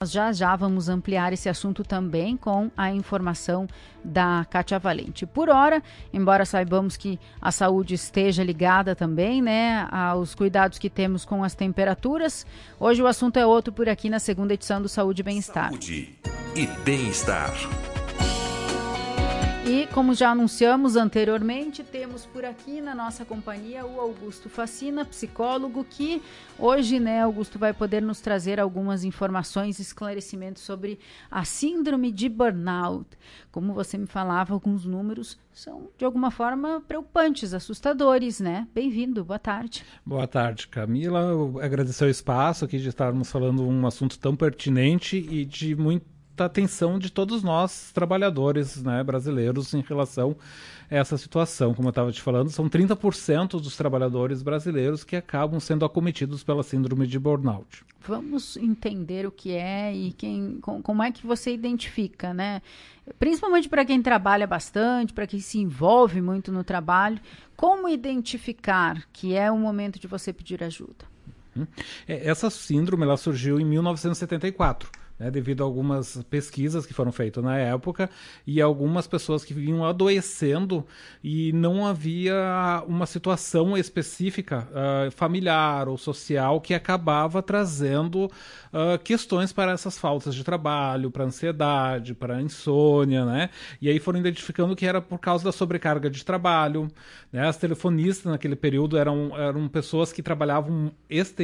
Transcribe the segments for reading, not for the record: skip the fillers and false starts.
Nós já vamos ampliar esse assunto também com a informação da Kátia Valente. Por hora, embora saibamos que a saúde esteja ligada também, né, aos cuidados que temos com as temperaturas, hoje o assunto é outro por aqui na segunda edição do Saúde e Bem-Estar. Saúde e Bem-Estar. E, como já anunciamos anteriormente, temos por aqui na nossa companhia o Augusto Facina, psicólogo, que hoje, né, Augusto, vai poder nos trazer algumas informações e esclarecimentos sobre a síndrome de burnout. Como você me falava, alguns números são, de alguma forma, preocupantes, assustadores, né? Bem-vindo, boa tarde. Boa tarde, Camila. Eu agradecer o espaço aqui de estarmos falando um assunto tão pertinente e de muita atenção de todos nós, trabalhadores, né, brasileiros, em relação a essa situação. Como eu estava te falando, são 30% dos trabalhadores brasileiros que acabam sendo acometidos pela síndrome de burnout. Vamos entender o que é e como é que você identifica, né? Principalmente para quem trabalha bastante, para quem se envolve muito no trabalho, como identificar que é o momento de você pedir ajuda? Essa síndrome ela surgiu em 1974. Devido a algumas pesquisas que foram feitas na época e algumas pessoas que vinham adoecendo e não havia uma situação específica familiar ou social que acabava trazendo questões para essas faltas de trabalho, para ansiedade, para insônia, né? E aí foram identificando que era por causa da sobrecarga de trabalho, né? As telefonistas naquele período eram pessoas que trabalhavam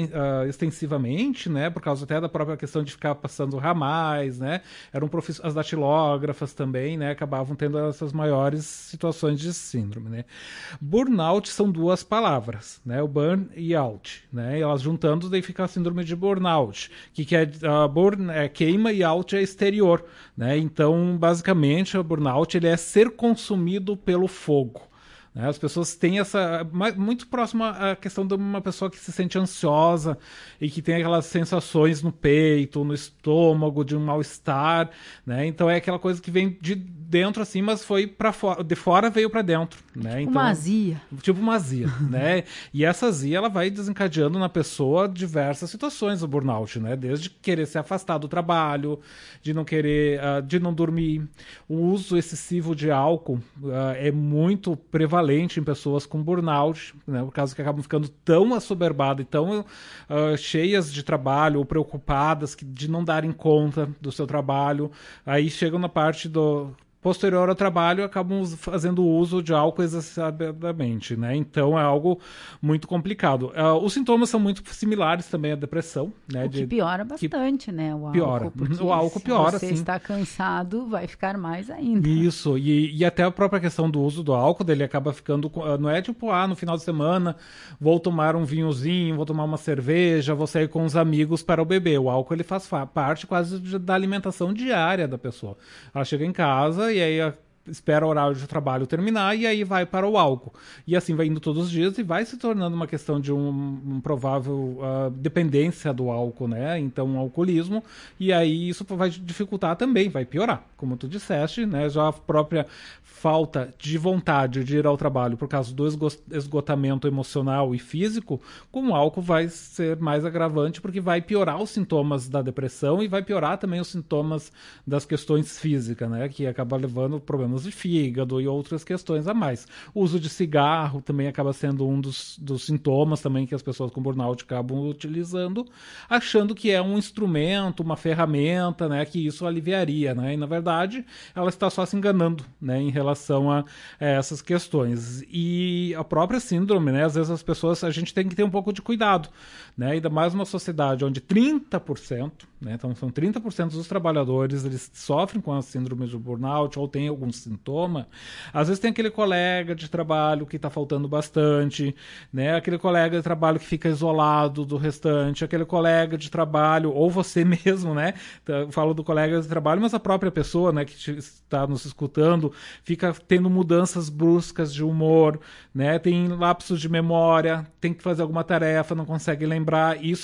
extensivamente, né? Por causa até da própria questão de ficar passando ramais, né? As datilógrafas também, né? Acabavam tendo essas maiores situações de síndrome, né? Burnout são duas palavras, né? O burn e out, né? E elas juntando daí fica a síndrome de burnout, que é burn é queima e out é exterior, né? Então, basicamente, o burnout ele é ser consumido pelo fogo. As pessoas têm muito próxima à questão de uma pessoa que se sente ansiosa e que tem aquelas sensações no peito, no estômago, de um mal-estar, né? Então é aquela coisa que vem de dentro assim, mas foi para fora, de fora veio para dentro, né? Tipo então, uma azia. Tipo uma azia, né? E essa azia ela vai desencadeando na pessoa diversas situações do burnout, né? Desde querer se afastar do trabalho, de não querer, de não dormir. O uso excessivo de álcool é muito prevalente em pessoas com burnout, né, por causa que acabam ficando tão assoberbadas e tão cheias de trabalho ou preocupadas de não darem conta do seu trabalho. Aí chegam na parte posterior ao trabalho, acabam fazendo uso de álcool exacerbadamente, né? Então é algo muito complicado. Os sintomas são muito similares também à depressão, né? O que piora bastante, né? O álcool, piora. O álcool piora, sim. Se você está cansado, vai ficar mais ainda. Isso, e até a própria questão do uso do álcool, dele acaba ficando, não é tipo, no final de semana vou tomar um vinhozinho, vou tomar uma cerveja, vou sair com os amigos para o beber. O álcool ele faz parte quase da alimentação diária da pessoa. Ela chega em casa e aí espera o horário de trabalho terminar e aí vai para o álcool. E assim vai indo todos os dias e vai se tornando uma questão de um provável dependência do álcool, né? Então, um alcoolismo. E aí isso vai dificultar também, vai piorar. Como tu disseste, né? Já a própria falta de vontade de ir ao trabalho por causa do esgotamento emocional e físico, com o álcool vai ser mais agravante porque vai piorar os sintomas da depressão e vai piorar também os sintomas das questões físicas, né? Que acaba levando problemas de fígado e outras questões a mais. O uso de cigarro também acaba sendo um dos sintomas também que as pessoas com burnout acabam utilizando, achando que é um instrumento, uma ferramenta, né, que isso aliviaria, né, e na verdade ela está só se enganando, né, em relação a essas questões. E a própria síndrome, né, às vezes a gente tem que ter um pouco de cuidado, né, ainda mais numa sociedade onde 30%, né, então são 30% dos trabalhadores, eles sofrem com a síndrome de burnout ou têm algum sintoma. Às vezes tem aquele colega de trabalho que está faltando bastante, né, aquele colega de trabalho que fica isolado do restante, aquele colega de trabalho, ou você mesmo, né, eu falo do colega de trabalho, mas a própria pessoa, né, que está nos escutando, fica tendo mudanças bruscas de humor, né, tem lapsos de memória, tem que fazer alguma tarefa, não consegue lembrar. Isso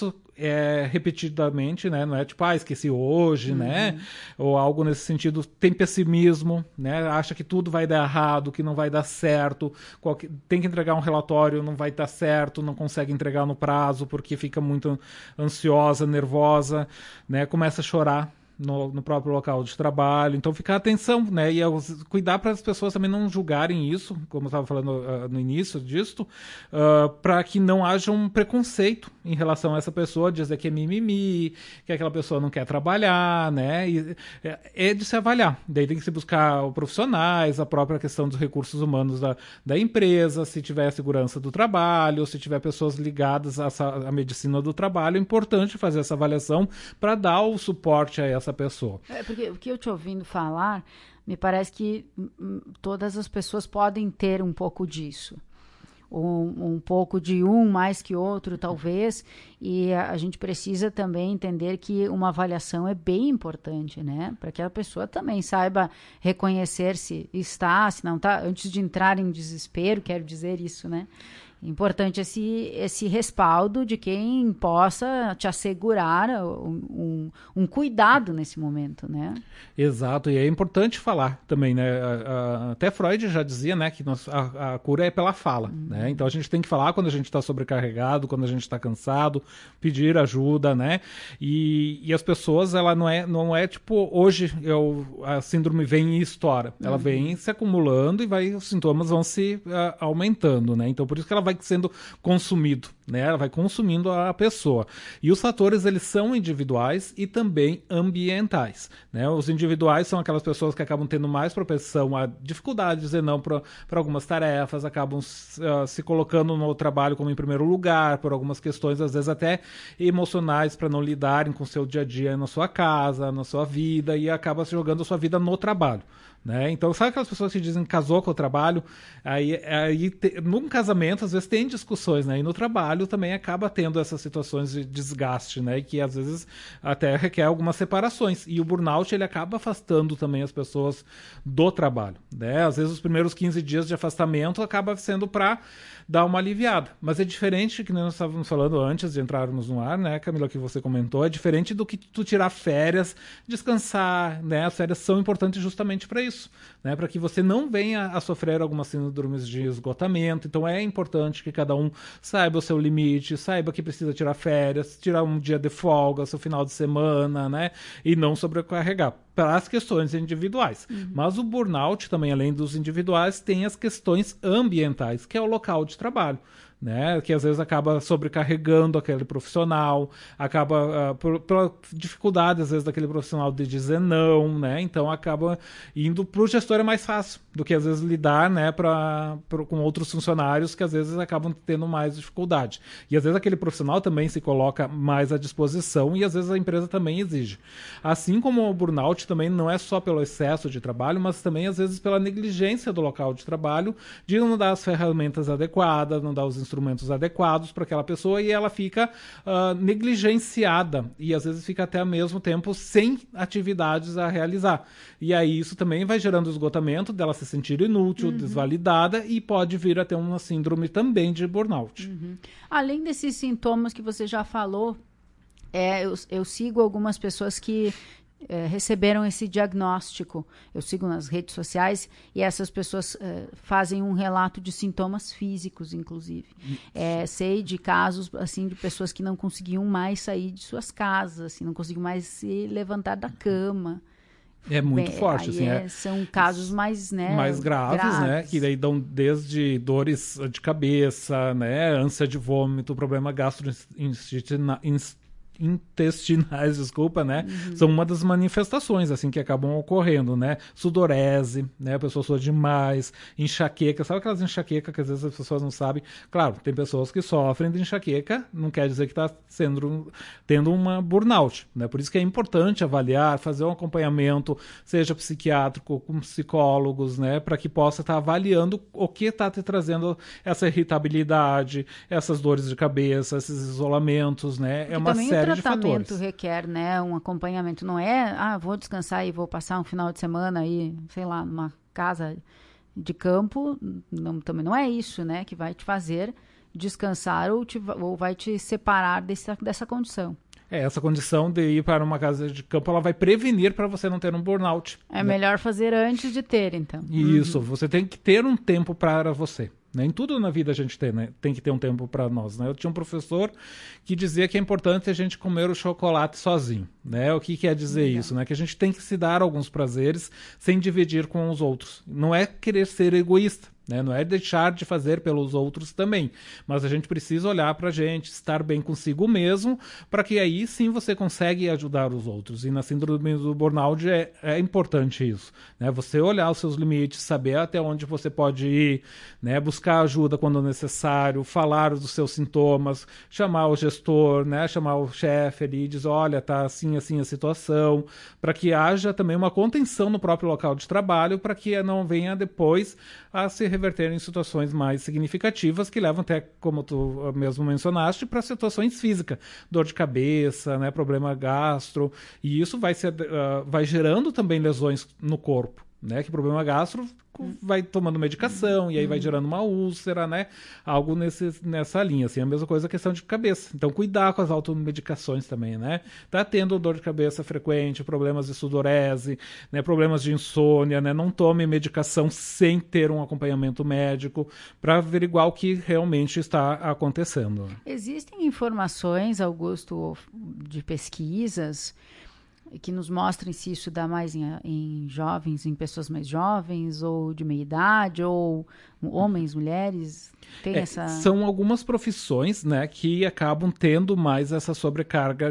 repetidamente, né? Não é tipo, esqueci hoje, né? Ou algo nesse sentido. Tem pessimismo, né? Acha que tudo vai dar errado, que não vai dar certo. Tem que entregar um relatório, não vai dar certo, não consegue entregar no prazo porque fica muito ansiosa, nervosa, né? Começa a chorar no próprio local de trabalho. Então, ficar atenção, né? E cuidar para as pessoas também não julgarem isso, como eu estava falando no início disto, para que não haja um preconceito em relação a essa pessoa, dizer que é mimimi, que aquela pessoa não quer trabalhar, né? E, é de se avaliar. Daí tem que se buscar profissionais, a própria questão dos recursos humanos da empresa, se tiver a segurança do trabalho, se tiver pessoas ligadas à medicina do trabalho, é importante fazer essa avaliação para dar o suporte a essa pessoa. Porque o que eu te ouvindo falar, me parece que todas as pessoas podem ter um pouco disso. Um pouco de um mais que outro, talvez, e a gente precisa também entender que uma avaliação é bem importante, né? Para que a pessoa também saiba reconhecer se está, se não está, antes de entrar em desespero, quero dizer isso, né? Importante esse respaldo de quem possa te assegurar um cuidado nesse momento, né? Exato, e é importante falar também, né? Até Freud já dizia, né, que a cura é pela fala, né? Então a gente tem que falar quando a gente está sobrecarregado, quando a gente está cansado, pedir ajuda, né? E as pessoas, ela não é tipo, hoje a síndrome vem e estoura. Ela vem se acumulando e os sintomas vão se aumentando, né? Então por isso que ela vai sendo consumido, né? Ela vai consumindo a pessoa. E os fatores, eles são individuais e também ambientais, né? Os individuais são aquelas pessoas que acabam tendo mais propensão a dificuldade de dizer não para algumas tarefas, acabam se colocando no trabalho como em primeiro lugar, por algumas questões, às vezes até emocionais, para não lidarem com o seu dia a dia na sua casa, na sua vida, e acaba se jogando a sua vida no trabalho, né? Então, sabe aquelas pessoas que dizem que casou com o trabalho? Num casamento, às vezes, tem discussões, né? E no trabalho também acaba tendo essas situações de desgaste, né? E que, às vezes, até requer algumas separações. E o burnout, ele acaba afastando também as pessoas do trabalho, né? Às vezes, os primeiros 15 dias de afastamento acaba sendo para dar uma aliviada. Mas é diferente, que nós estávamos falando antes de entrarmos no ar, né, Camila, que você comentou, é diferente do que tu tirar férias, descansar, né? As férias são importantes justamente para isso, né? Para que você não venha a sofrer algumas síndromes de esgotamento. Então é importante que cada um saiba o seu limite, saiba que precisa tirar férias, tirar um dia de folga, seu final de semana, né? E não sobrecarregar. Para as questões individuais. Mas o burnout também, além dos individuais, tem as questões ambientais, que é o local de trabalho, né? Que às vezes acaba sobrecarregando aquele profissional, acaba por dificuldade às vezes daquele profissional de dizer não, né? Então acaba indo para o gestor é mais fácil do que às vezes lidar, né, com outros funcionários que às vezes acabam tendo mais dificuldade. E às vezes aquele profissional também se coloca mais à disposição e às vezes a empresa também exige. Assim como o burnout também não é só pelo excesso de trabalho, mas também às vezes pela negligência do local de trabalho, de não dar as ferramentas adequadas, não dar os instrumentos adequados para aquela pessoa e ela fica negligenciada e às vezes fica até ao mesmo tempo sem atividades a realizar. E aí isso também vai gerando esgotamento dela se sentir inútil, desvalidada e pode vir a ter uma síndrome também de burnout. Além desses sintomas que você já falou, eu sigo algumas pessoas que receberam esse diagnóstico. Eu sigo nas redes sociais e essas pessoas fazem um relato de sintomas físicos, inclusive. Sei de casos assim de pessoas que não conseguiam mais sair de suas casas, assim, não conseguiam mais se levantar da cama. É muito forte, assim. São casos mais, né, mais graves, né? Que daí dão desde dores de cabeça, né? Ânsia de vômito, problema intestinais, desculpa, né? São uma das manifestações, assim, que acabam ocorrendo, né? Sudorese, né? A pessoa sua demais, enxaqueca, sabe aquelas enxaquecas que às vezes as pessoas não sabem? Claro, tem pessoas que sofrem de enxaqueca, não quer dizer que está tendo uma burnout, né? Por isso que é importante avaliar, fazer um acompanhamento, seja psiquiátrico, com psicólogos, né? Para que possa estar avaliando o que está te trazendo essa irritabilidade, essas dores de cabeça, esses isolamentos, né? É uma série de fatores. O tratamento requer, né, um acompanhamento. Não é, vou descansar e vou passar um final de semana aí, sei lá, numa casa de campo. Não, também não é isso, né, que vai te fazer descansar ou vai te separar dessa condição. Essa condição de ir para uma casa de campo, ela vai prevenir para você não ter um burnout. É melhor fazer antes de ter, então. Isso, você tem que ter um tempo para você. Né? Em tudo na vida a gente tem, né? Tem que ter um tempo para nós. Né? Eu tinha um professor que dizia que é importante a gente comer o chocolate sozinho. Né? O que quer dizer isso? Né? Que a gente tem que se dar alguns prazeres sem dividir com os outros. Não é querer ser egoísta. Né? Não é deixar de fazer pelos outros também, mas a gente precisa olhar para a gente, estar bem consigo mesmo, para que aí sim você consegue ajudar os outros. E na síndrome do burnout é importante isso, né? Você olhar os seus limites, saber até onde você pode ir, né? Buscar ajuda quando necessário, falar dos seus sintomas, chamar o gestor, né? Chamar o chefe ali e dizer, olha, tá assim a situação, para que haja também uma contenção no próprio local de trabalho, para que não venha depois a se reverter em situações mais significativas que levam até, como tu mesmo mencionaste, para situações físicas, dor de cabeça, né, problema gastro, e isso vai gerando também lesões no corpo, né, que problema gastro vai tomando medicação e aí vai gerando uma úlcera, né, algo nessa linha, assim, a mesma coisa a questão de cabeça, então cuidar com as automedicações também, né, tá tendo dor de cabeça frequente, problemas de sudorese, né, problemas de insônia, né, não tome medicação sem ter um acompanhamento médico para averiguar o que realmente está acontecendo. Existem informações, Augusto, de pesquisas que nos mostrem se isso dá mais em jovens, em pessoas mais jovens, ou de meia idade, ou homens, mulheres? Tem essa... São algumas profissões, né, que acabam tendo mais essa sobrecarga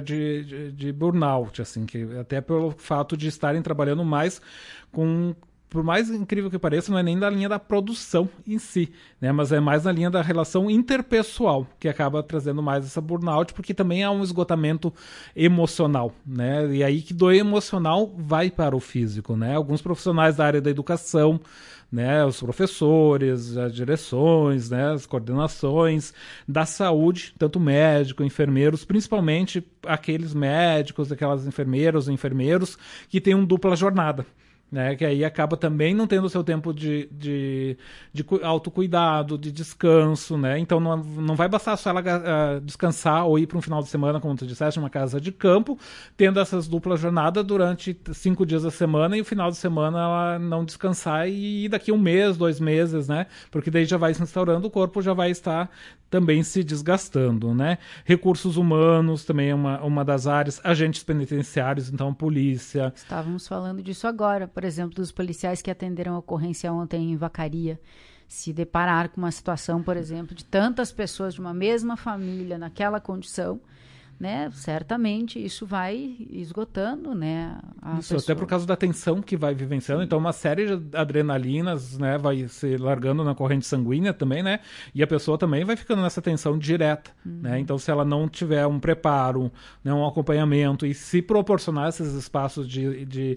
de burnout, assim, que até pelo fato de estarem trabalhando mais com... Por mais incrível que pareça, não é nem da linha da produção em si, né? Mas é mais na linha da relação interpessoal, que acaba trazendo mais essa burnout, porque também há um esgotamento emocional, né? E aí que do emocional vai para o físico, né? Alguns profissionais da área da educação, né, os professores, as direções, né, as coordenações da saúde, tanto médico, enfermeiros, principalmente aqueles médicos, aquelas enfermeiras ou enfermeiros que têm uma dupla jornada. Né, que aí acaba também não tendo o seu tempo de autocuidado, de descanso, né? Então não vai bastar só ela descansar ou ir para um final de semana, como tu disseste, uma casa de campo, tendo essas duplas jornadas durante 5 dias da semana e o final de semana ela não descansar e daqui 1 mês, 2 meses, né? Porque daí já vai se instaurando, o corpo já vai estar também se desgastando, né? Recursos humanos também é uma das áreas, agentes penitenciários, então polícia. Estávamos falando disso agora, por exemplo, dos policiais que atenderam a ocorrência ontem em Vacaria, se deparar com uma situação, por exemplo, de tantas pessoas de uma mesma família naquela condição, né? Certamente isso vai esgotando, né? Isso, até por causa da tensão que vai vivenciando. Sim. Então, uma série de adrenalinas, né, vai se largando na corrente sanguínea também, né? E a pessoa também vai ficando nessa tensão direta, né? Então, se ela não tiver um preparo, né, um acompanhamento e se proporcionar esses espaços de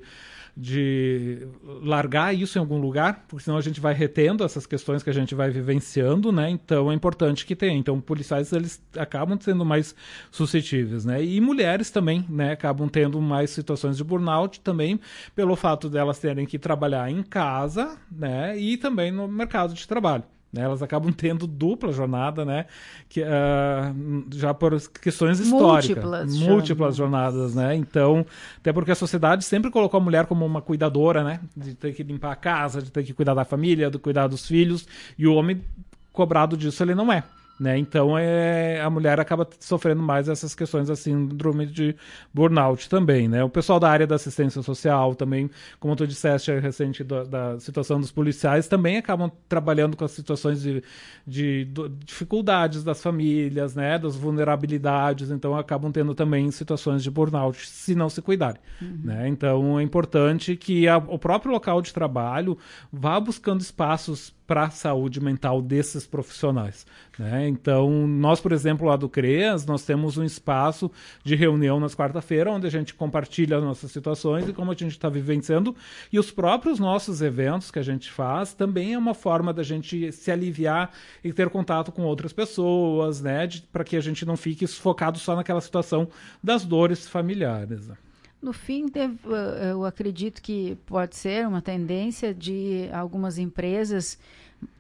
largar isso em algum lugar, porque senão a gente vai retendo essas questões que a gente vai vivenciando, né? Então é importante que tenha. Então policiais, eles acabam sendo mais suscetíveis, né? E mulheres também, né? Acabam tendo mais situações de burnout também pelo fato delas terem que trabalhar em casa, né? E também no mercado de trabalho. Elas acabam tendo dupla jornada, né? Que, já por questões históricas. Múltiplas jornadas, né? Então, até porque a sociedade sempre colocou a mulher como uma cuidadora, né? De ter que limpar a casa, de ter que cuidar da família, de cuidar dos filhos. E o homem, cobrado disso, ele não é. Né? Então a mulher acaba sofrendo mais essas questões da síndrome de burnout também, né? O pessoal da área da assistência social também, como tu disseste recente da situação dos policiais, também acabam trabalhando com as situações de dificuldades das famílias, né? Das vulnerabilidades, então acabam tendo também situações de burnout se não se cuidarem, né? Então é importante que o próprio local de trabalho vá buscando espaços para a saúde mental desses profissionais, né? Então, nós, por exemplo, lá do CREAS, nós temos um espaço de reunião nas quarta-feiras, onde a gente compartilha as nossas situações e como a gente está vivenciando, e os próprios nossos eventos que a gente faz também é uma forma da gente se aliviar e ter contato com outras pessoas, né? Para que a gente não fique focado só naquela situação das dores familiares. No fim, eu acredito que pode ser uma tendência de algumas empresas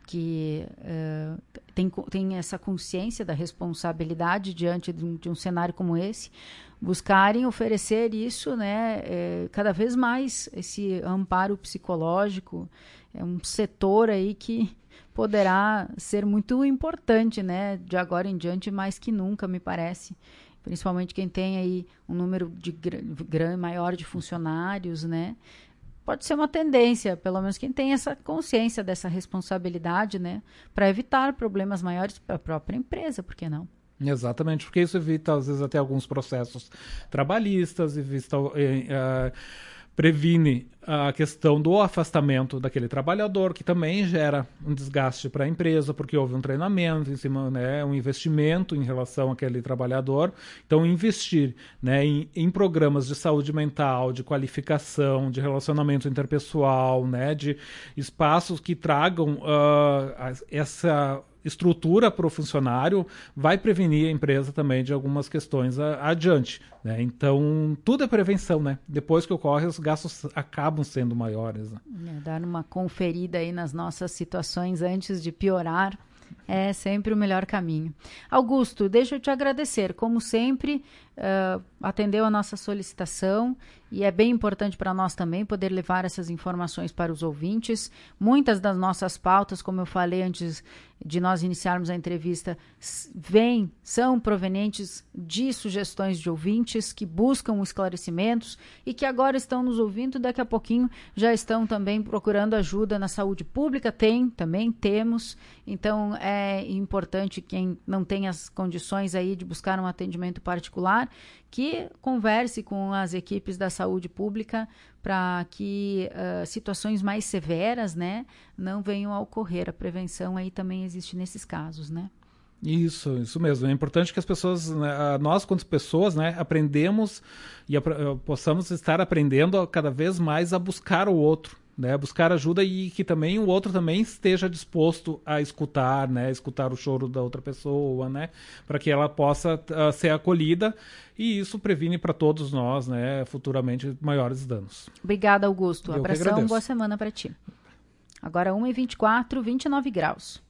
que tem essa consciência da responsabilidade diante de um cenário como esse, buscarem oferecer isso, né, cada vez mais, esse amparo psicológico. É um setor aí que poderá ser muito importante, né, de agora em diante, mais que nunca, me parece. Principalmente quem tem aí um número maior de funcionários, né? Pode ser uma tendência, pelo menos quem tem essa consciência dessa responsabilidade, né? Para evitar problemas maiores para a própria empresa, por que não? Exatamente, porque isso evita, às vezes, até alguns processos trabalhistas, previne a questão do afastamento daquele trabalhador, que também gera um desgaste para a empresa, porque houve um treinamento em cima, né, um investimento em relação àquele trabalhador. Então, investir, né, em programas de saúde mental, de qualificação, de relacionamento interpessoal, né, de espaços que tragam essa estrutura para o funcionário, vai prevenir a empresa também de algumas questões adiante, né? Então, tudo é prevenção, né? Depois que ocorre, os gastos acabam sendo maiores, né? Dar uma conferida aí nas nossas situações antes de piorar é sempre o melhor caminho. Augusto, deixa eu te agradecer. Como sempre, atendeu a nossa solicitação e é bem importante para nós também poder levar essas informações para os ouvintes. Muitas das nossas pautas, como eu falei antes de nós iniciarmos a entrevista, são provenientes de sugestões de ouvintes que buscam esclarecimentos e que agora estão nos ouvindo, daqui a pouquinho já estão também procurando ajuda na saúde pública. Também temos. Então, é importante quem não tem as condições aí de buscar um atendimento particular, que converse com as equipes da saúde pública para que situações mais severas, né, não venham a ocorrer. A prevenção aí também existe nesses casos, né? Isso mesmo. É importante que as pessoas, né, nós, quanto pessoas, né, aprendemos e possamos estar aprendendo cada vez mais a buscar o outro, né, buscar ajuda, e que também o outro também esteja disposto a escutar, né, escutar o choro da outra pessoa, né, para que ela possa ser acolhida, e isso previne para todos nós, né, futuramente maiores danos. Obrigada, Augusto. Eu abração, boa semana para ti. Agora 1h24, 29 graus.